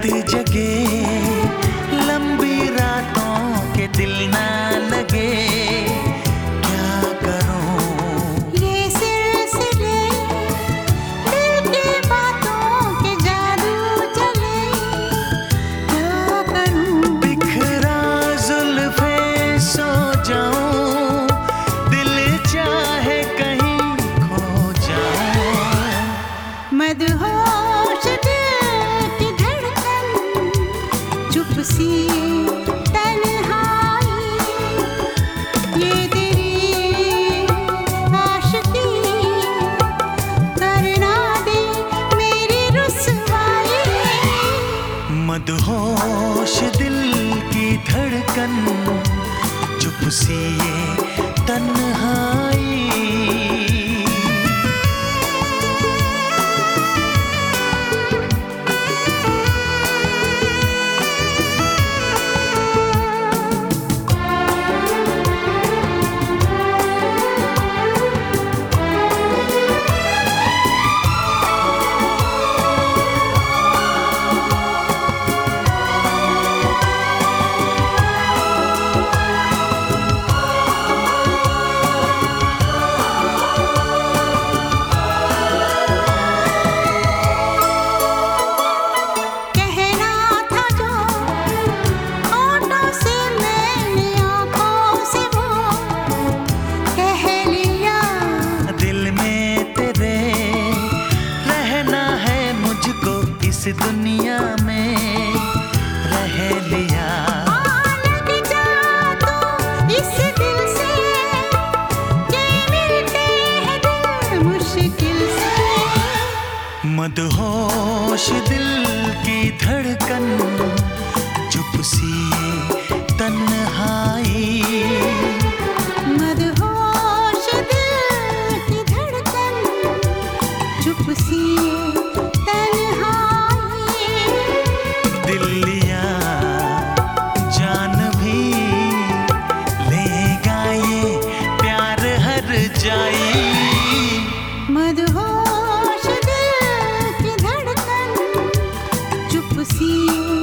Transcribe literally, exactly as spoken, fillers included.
रात जगे, लंबी रातों के दिल ना लगे, क्या करूं? ये सिलसिले दिल की बातों के जादू चले, क्या करूं? बिखरा जुल्फे सो जाऊं, दिल चाहे कहीं खो जाऊं। मदहोश दिल की धड़कन, चुप सी तन्हाई, ये तेरी आशिकी करना दे मेरी रुसवाई। मदहोश दिल की धड़कन, चुप सी ये तन्हाई। इस दुनिया में रह लिया, लग जा तो इस दिल से, ये मिलते हैं दिल मुश्किल से। मदहोश दिल की धड़कन, चुप सी ये तन्हाई। मदहोश दिल की धड़कन, चुप सी दिल्लिया जान भी लेगा ये प्यार हर जाई। मदहोश दिल की धड़कन, चुप सी